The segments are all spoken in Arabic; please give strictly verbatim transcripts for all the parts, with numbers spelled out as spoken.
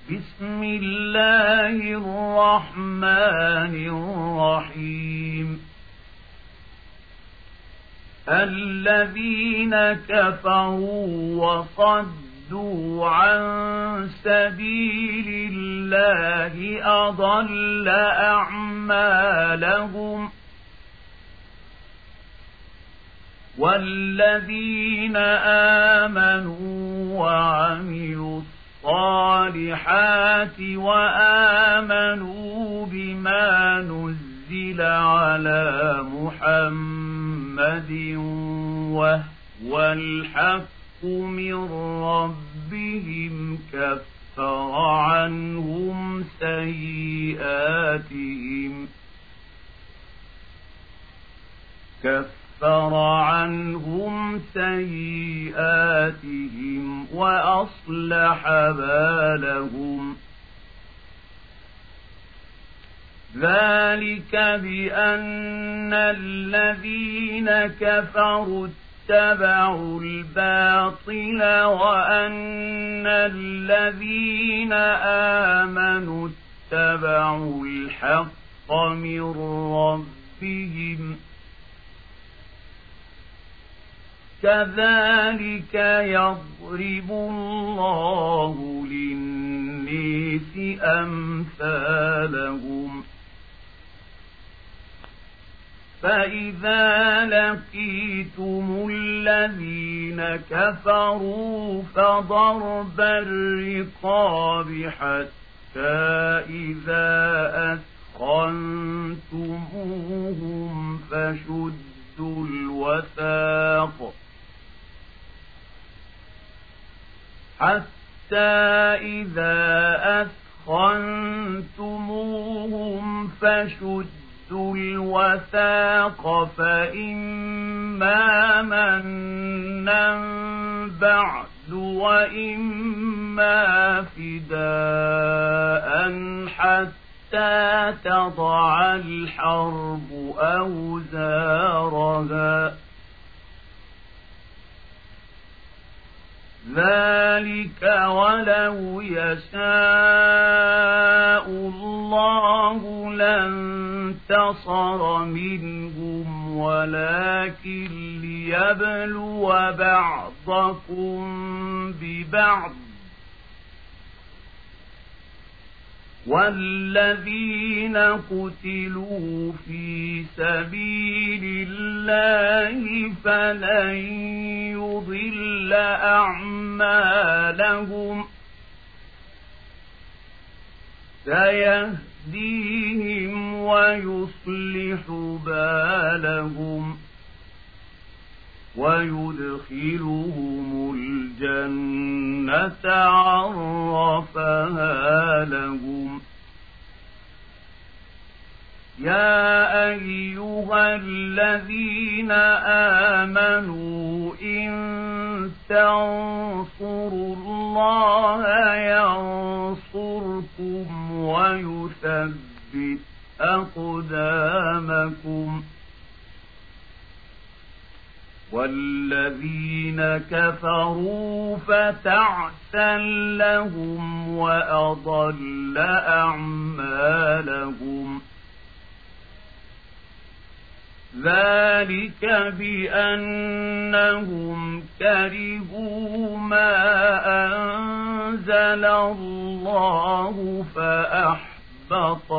بسم الله الرحمن الرحيم الذين كفروا وصدوا عن سبيل الله أضل أعمالهم والذين آمنوا وعملوا الصالحات وآمنوا بما نزل على محمد وهو الحق من ربهم كفر عنهم سيئاتهم كفر عنهم سيئاتهم وأصلح بالهم ذلك بأن الذين كفروا اتبعوا الباطل وأن الذين آمنوا اتبعوا الحق من ربهم كذلك يضرب الله للناس أمثالهم فإذا لقيتم الذين كفروا فضرب الرقاب حتى إذا أثخنتموهم فشدوا الوثاق حتى إذا أثخنتموهم فشدوا الوثاق فإما منا بعد وإما فداء حتى تضع الحرب أوزارها ذلك ولو يشاء الله لانتصر منهم ولكن ليبلو بعضكم ببعض والذين قتلوا في سبيل الله فلن يضل أعمالهم سيهديهم ويصلح بالهم ويدخلهم الجنة عرفها لهم يا أيها الذين آمنوا إن تنصروا الله ينصركم ويثبت أقدامكم والذين كفروا فتعسا لهم وأضل أعمالهم ذلك بأنهم كرهوا ما أنزل الله فأحبط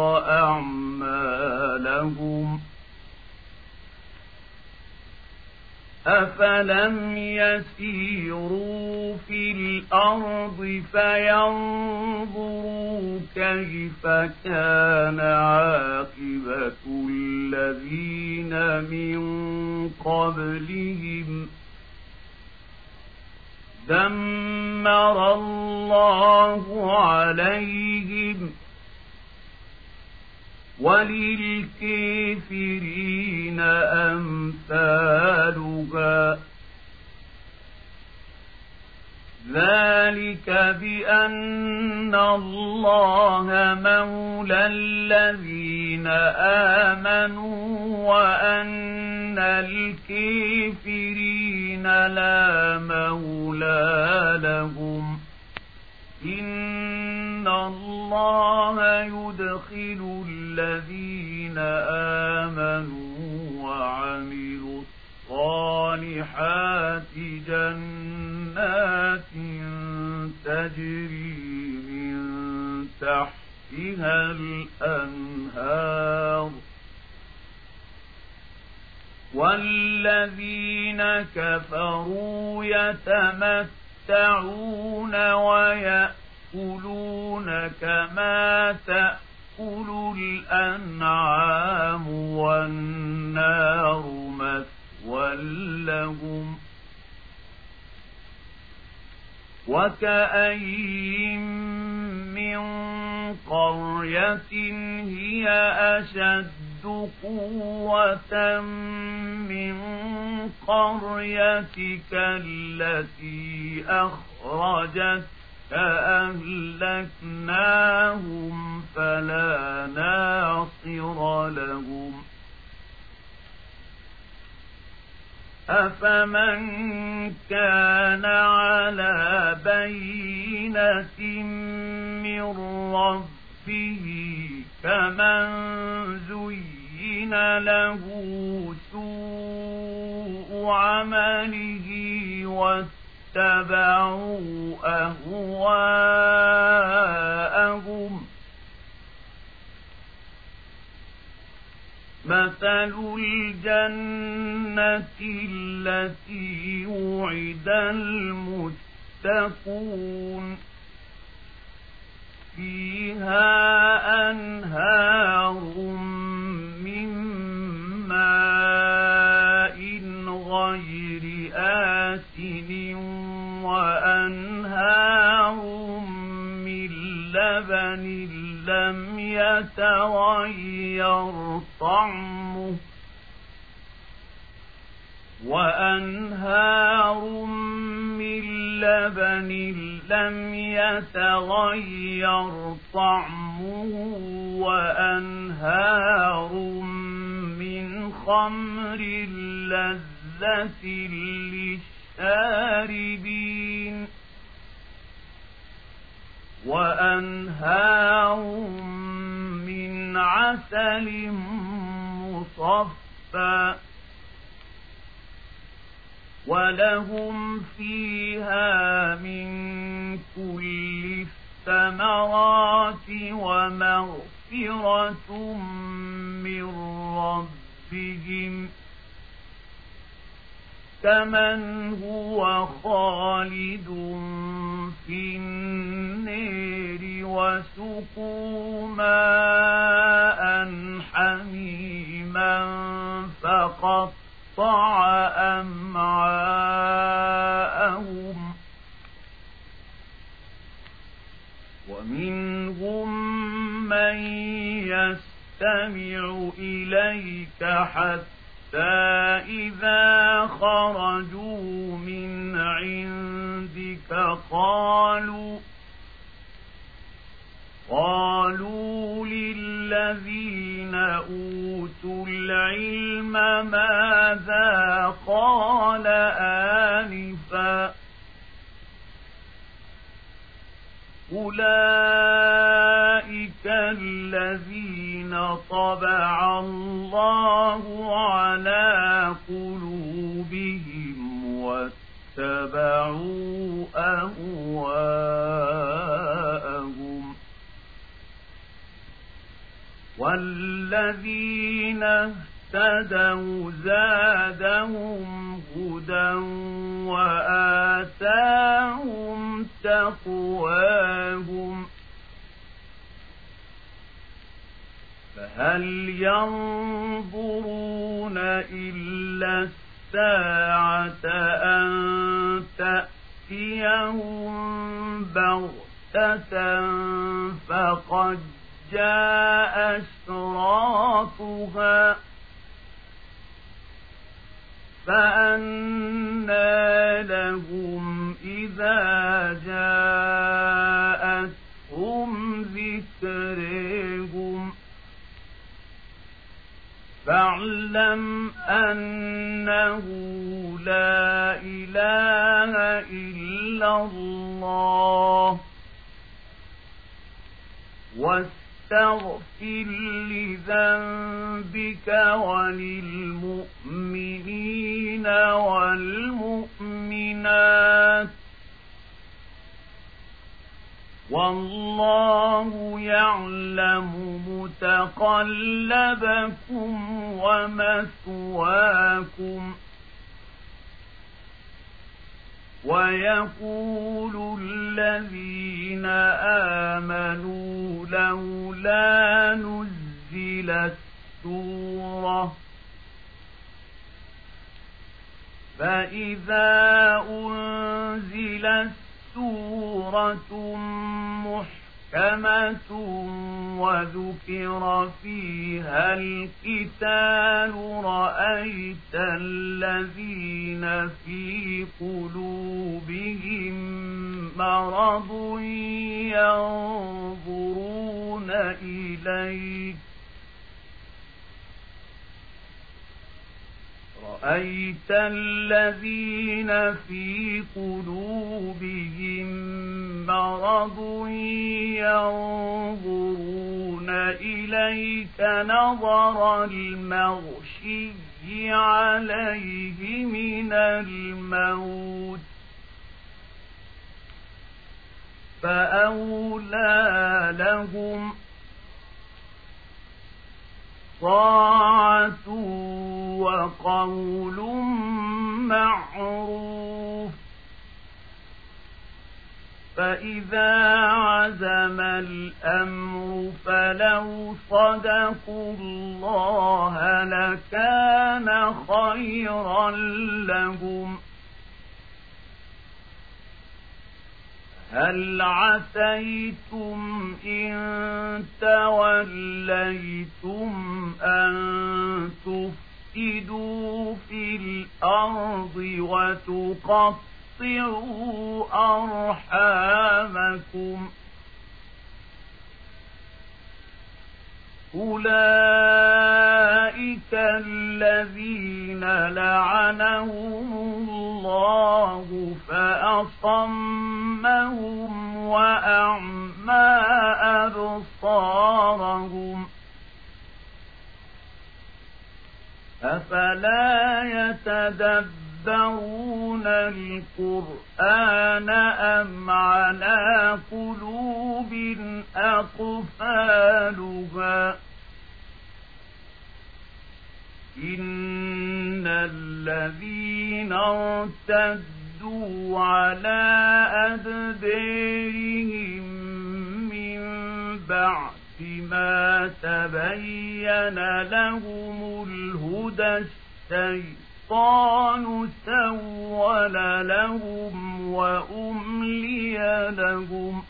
أعمالهم أفلم يسيروا في الأرض فينظروا كيف كان عاقبة الذين من قبلهم دمر الله عليهم وللكافرين أمثالها ذلك بأن الله مولى الذين آمنوا وأن الكافرين لا مولى لهم إن إن الله يدخل الذين آمنوا وعملوا الصالحات جنات تجري من تحتها الأنهار والذين كفروا يتمتعون ويأكلون كما تأكل الأنعام والنار مثوى لهم وكأين من قرية هي أشد قوة من قريتك التي أخرجتك أهلكناهم فلا ناصر لهم أفمن كان على بينة من ربه كمن زين له سوء عمله واتبعوا أهواءهم مثل الجنة التي وعد المتقون فيها أنهار من ماء غير آسن وأنهار من لبن لم يتغير طعمه وأنهار من لبن لم يتغير طعمه وأنهار من خمر لذة للشاربين وأنهار من عسل مصفى ولهم فيها من كل الثمرات ومغفرة من ربهم كمن هو خالد في النار وسقوا ماء حميما فقطع أمعاءهم ومنهم من يستمع إليك حتى إذا خرجوا من عندك قالوا قالوا للذين أوتوا العلم ماذا قال آنفا أولئك الذين طبع الله على قلوبهم واتبعوا أهواءهم والذين اهتدوا زادهم هدى وآتاهم تقواهم فهل ينظرون إلا الساعة أن تأتيهم بغتة فقد جاء أشراطها فأنى لهم إذا جاءتهم ذكرهم فاعلم أنه لا إله إلا الله واستغفر لذنبك وللمؤمنين والمؤمنات والله يعلم متقلبكم ومثواكم. ويقول الذين آمنوا لولا نزلت سورة فإذا أنزلت سورة محكمة وذكر فيها القتال رأيت الذين في قلوبهم مرض ينظرون إليك رأيت الذين في قلوبهم مرض ينظرون إليك نظر المغشي عليه من الموت فأولى لهم طاعة وقول معروف. فإذا عزم الأمر فلو صدقوا الله لكان خيرا لهم. هل عسيتم إن توليتم أن تفسدوا في الأرض وتقطعوا أرحامكم أولئك الذين لعنهم الله فأصمهم وأعمى أبصارهم أفلا يتدبرون القرآن أم على قلوب أقفالها إن الذين ارتدوا على أدبارهم من بعد ما تبين لهم الهدى الشيطان سول لهم وأملي لهم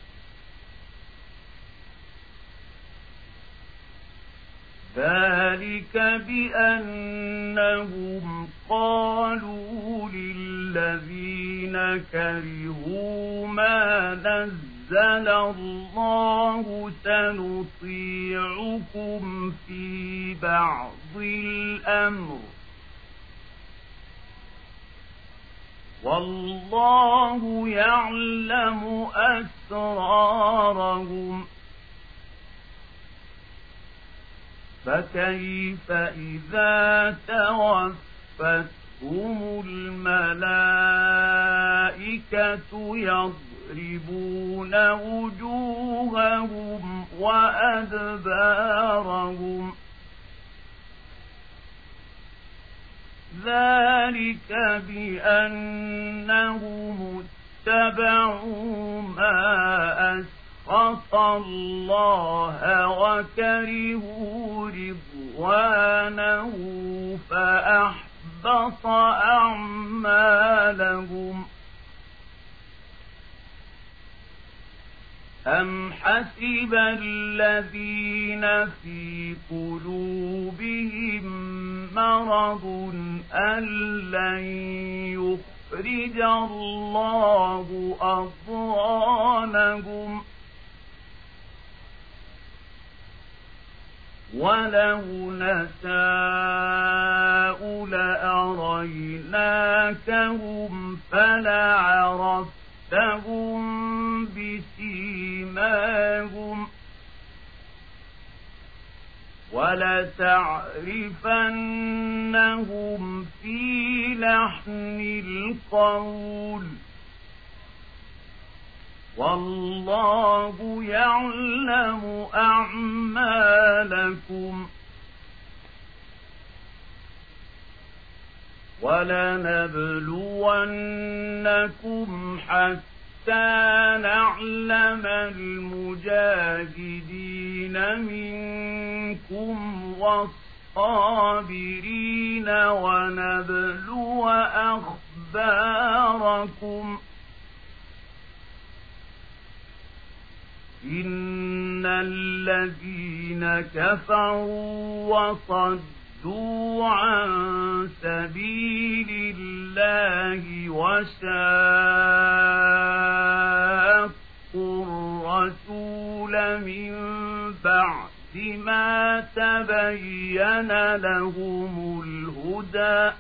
ذلك بأنهم قالوا للذين كرهوا ما نزل الله سنطيعكم في بعض الأمر والله يعلم أسرارهم فكيف إذا توفتهم الملائكة يضربون وجوههم وأدبارهم ذلك بأنهم اتبعوا ما أسرارهم أسخط الله وكرهوا رضوانه فأحبط أعمالهم أم حسب الذين في قلوبهم مرض أن لن يخرج الله أضغانهم ولو نشاء لأريناكهم فلعرفتهم بسيماهم لتعرفنهم في لحن القول والله يعلم أعمالكم ولنبلونكم حتى نعلم المجاهدين منكم والصابرين ونبلو أخباركم إن الذين كفروا وصدوا عن سبيل الله وشاقوا الرسول من بعد ما تبين لهم الهدى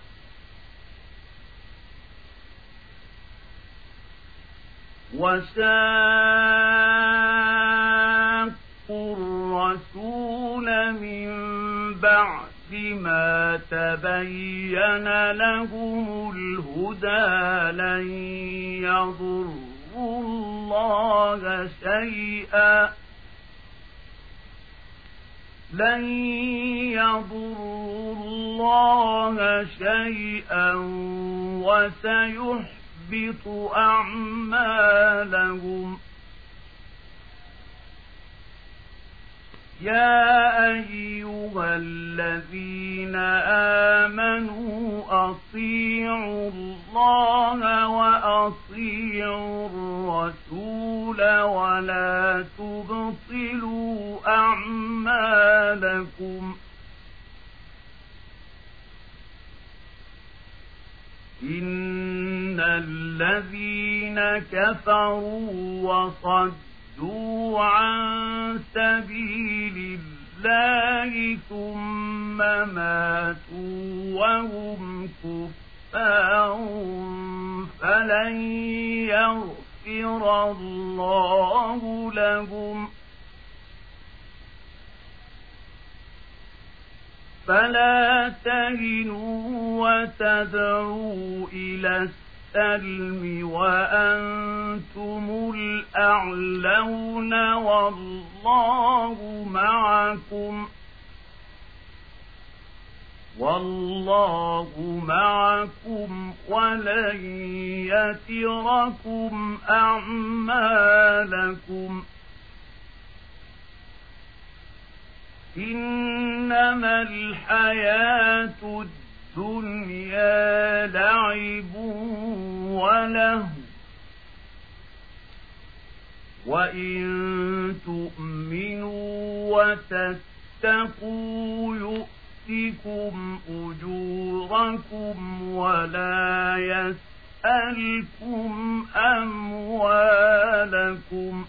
وشاقوا الرسول من بعد ما تبين لهم الهدى لن يضروا الله شيئا لن يضروا الله شيئا وسيحبط أعمالهم يا أيها الذين آمنوا أطيعوا الله وأطيعوا الرسول ولا تبطلوا أعمالكم إن الذين كفروا وصدوا عن سبيل الله ثم ماتوا وهم كفار فلن يغفر الله لهم فلا تهنوا وتدعوا إلى السلم وأنتم الأعلون والله معكم والله معكم ولن يتركم أعمالكم إنما الحياة الدنيا لعب وله وإن تؤمنوا وتتقوا يؤتكم أجوركم ولا يسألكم أموالكم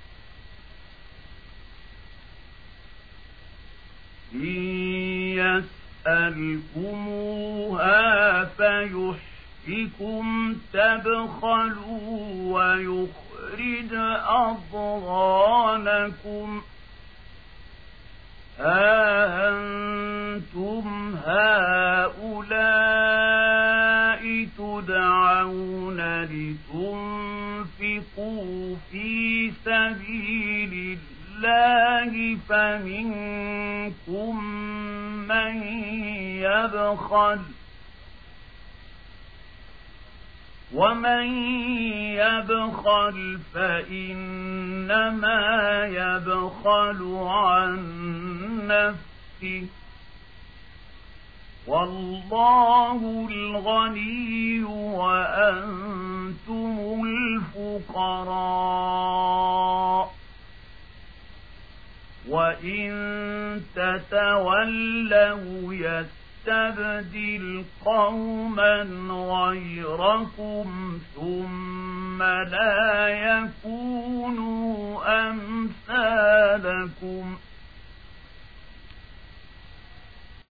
إن يسألكموها فيحفكم تبخلوا ويخرج أضغانكم أأنتم هؤلاء تدعون لتنفقوا في سبيل الله فمنكم من يبخل ومن يبخل فإنما يبخل عن نفسه والله الغني وأنتم الفقراء وإن تتولوا يستبدل قوما غيركم ثم لا يكونوا أمثالكم